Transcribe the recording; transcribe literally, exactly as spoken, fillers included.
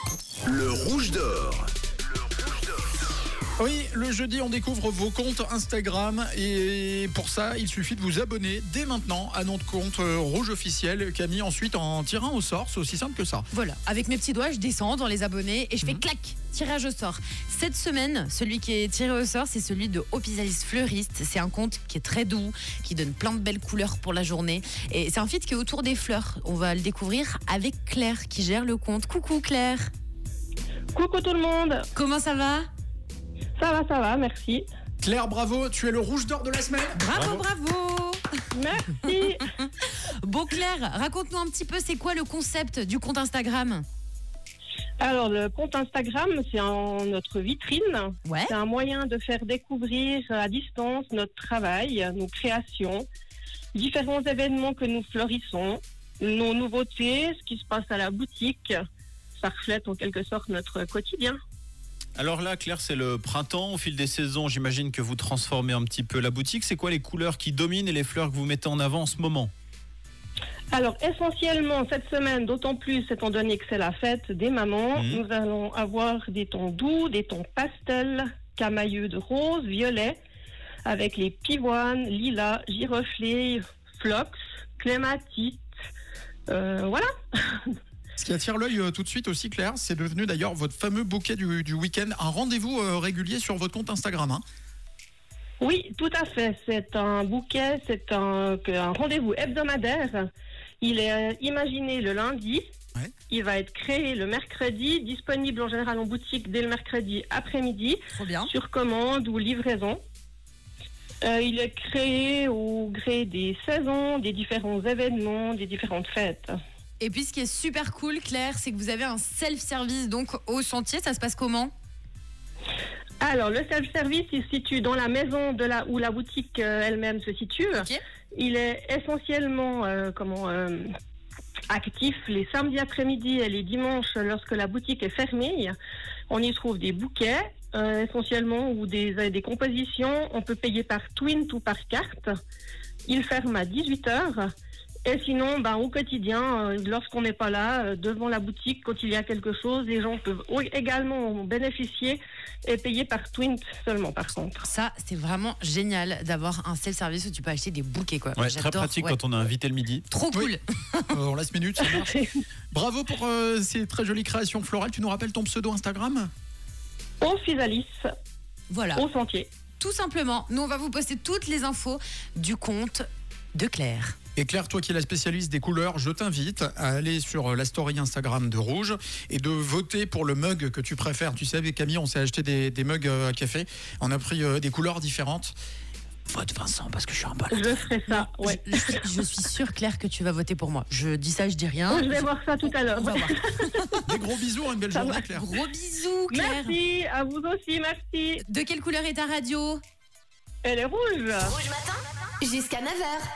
Le rouge d'or. Oui, le jeudi, on découvre vos comptes Instagram et pour ça, il suffit de vous abonner dès maintenant à notre compte rouge officiel. Camille, ensuite, en tirant au sort, c'est aussi simple que ça. Voilà, avec mes petits doigts, je descends dans les abonnés et je fais Mhm. clac, tirage au sort. Cette semaine, celui qui est tiré au sort, c'est celui de Opisalis Fleuriste. C'est un compte qui est très doux, qui donne plein de belles couleurs pour la journée. Et c'est un feed qui est autour des fleurs. On va le découvrir avec Claire qui gère le compte. Coucou Claire. Coucou tout le monde. Comment ça va ? Ça va, ça va, merci. Claire, bravo, tu es le rouge d'or de la semaine. Bravo, bravo. Merci. Bon Claire, raconte-nous un petit peu, c'est quoi le concept du compte Instagram ? Alors, le compte Instagram, c'est en notre vitrine. Ouais. C'est un moyen de faire découvrir à distance notre travail, nos créations, différents événements que nous fleurissons, nos nouveautés, ce qui se passe à la boutique. Ça reflète en quelque sorte notre quotidien. Alors là, Claire, c'est le printemps. Au fil des saisons, j'imagine que vous transformez un petit peu la boutique. C'est quoi les couleurs qui dominent et les fleurs que vous mettez en avant en ce moment ? Alors, essentiellement, cette semaine, d'autant plus étant donné que c'est la fête des mamans, Mmh. nous allons avoir des tons doux, des tons pastels, camailleux de rose, violet, avec les pivoines, lilas, giroflées, phlox, clématite. Euh, voilà. Ce qui attire l'œil euh, tout de suite aussi, Claire, c'est devenu d'ailleurs votre fameux bouquet du, du week-end, un rendez-vous euh, régulier sur votre compte Instagram. Hein. Oui, tout à fait. C'est un bouquet, c'est un, un rendez-vous hebdomadaire. Il est euh, imaginé le lundi. Ouais. Il va être créé le mercredi, disponible en général en boutique dès le mercredi après-midi, Trop bien. sur commande ou livraison. Euh, il est créé au gré des saisons, des différents événements, des différentes fêtes. Et puis ce qui est super cool Claire, c'est que vous avez un self-service donc au chantier, ça se passe comment ? Alors, le self-service, il se situe dans la maison de la, où la boutique euh, elle-même se situe. Ok. Il est essentiellement euh, comment, euh, actif les samedis après-midi et les dimanches lorsque la boutique est fermée. On y trouve des bouquets euh, essentiellement ou des, des compositions. On peut payer par Twint ou par carte. Il ferme à dix-huit heures. Et sinon, ben, au quotidien, euh, lorsqu'on n'est pas là, euh, devant la boutique, quand il y a quelque chose, les gens peuvent o- également en bénéficier et payer par Twint seulement, par contre. Ça, c'est vraiment génial d'avoir un self-service où tu peux acheter des bouquets quoi. Ouais, très J'adore, pratique ouais. quand on a invité le midi. Trop cool. Oui. Euh, on laisse minute, ça marche. Bravo pour euh, ces très jolies créations florales. Tu nous rappelles ton pseudo Instagram ? Au Physalis, Voilà, au sentier. tout simplement. Nous, on va vous poster toutes les infos du compte de Claire. Et Claire, toi qui es la spécialiste des couleurs, je t'invite à aller sur la story Instagram de Rouge et de voter pour le mug que tu préfères. Tu sais, avec Camille, on s'est acheté des, des mugs euh, à café. On a pris euh, des couleurs différentes. Vote Vincent parce que je suis un bon. Je ferai ça, ouais. Je, je- je suis sûre, Claire, que tu vas voter pour moi. Je dis ça, je dis rien. Je vais voir ça tout à l'heure. On va voir. Des gros bisous, une belle Ça journée, va. Claire. Gros bisous, Claire. Merci, à vous aussi, merci. De quelle couleur est ta radio ? Elle est rouge. Rouge matin jusqu'à neuf heures.